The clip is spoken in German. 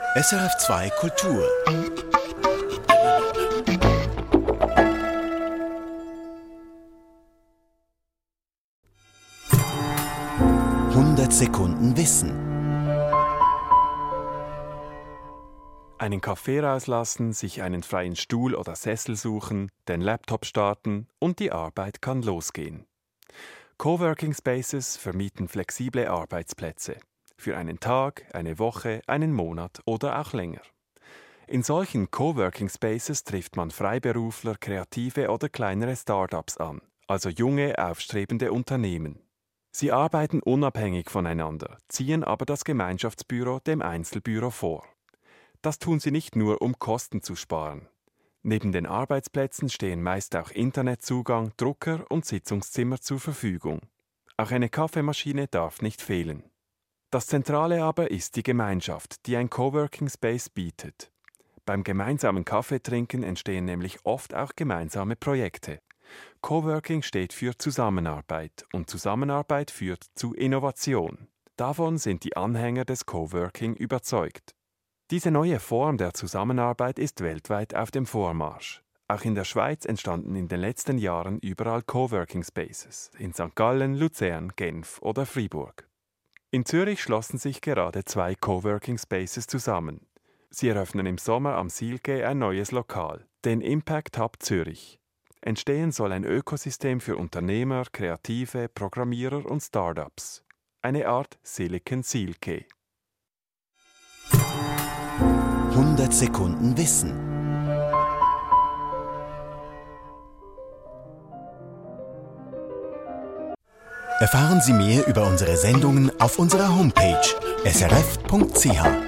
SRF 2 Kultur. Hundert Sekunden Wissen. Einen Kaffee rauslassen, sich einen freien Stuhl oder Sessel suchen, den Laptop starten und die Arbeit kann losgehen. Coworking Spaces vermieten flexible Arbeitsplätze. Für einen Tag, eine Woche, einen Monat oder auch länger. In solchen Coworking Spaces trifft man Freiberufler, Kreative oder kleinere Start-ups an, also junge, aufstrebende Unternehmen. Sie arbeiten unabhängig voneinander, ziehen aber das Gemeinschaftsbüro dem Einzelbüro vor. Das tun sie nicht nur, um Kosten zu sparen. Neben den Arbeitsplätzen stehen meist auch Internetzugang, Drucker und Sitzungszimmer zur Verfügung. Auch eine Kaffeemaschine darf nicht fehlen. Das Zentrale aber ist die Gemeinschaft, die ein Coworking Space bietet. Beim gemeinsamen Kaffeetrinken entstehen nämlich oft auch gemeinsame Projekte. Coworking steht für Zusammenarbeit und Zusammenarbeit führt zu Innovation. Davon sind die Anhänger des Coworking überzeugt. Diese neue Form der Zusammenarbeit ist weltweit auf dem Vormarsch. Auch in der Schweiz entstanden in den letzten Jahren überall Coworking Spaces, in St. Gallen, Luzern, Genf oder Fribourg. In Zürich schlossen sich gerade 2 Coworking Spaces zusammen. Sie eröffnen im Sommer am Silke ein neues Lokal, den Impact Hub Zürich. Entstehen soll ein Ökosystem für Unternehmer, Kreative, Programmierer und Startups. Eine Art Silicon Silke. 100 Sekunden Wissen. Erfahren Sie mehr über unsere Sendungen auf unserer Homepage srf.ch.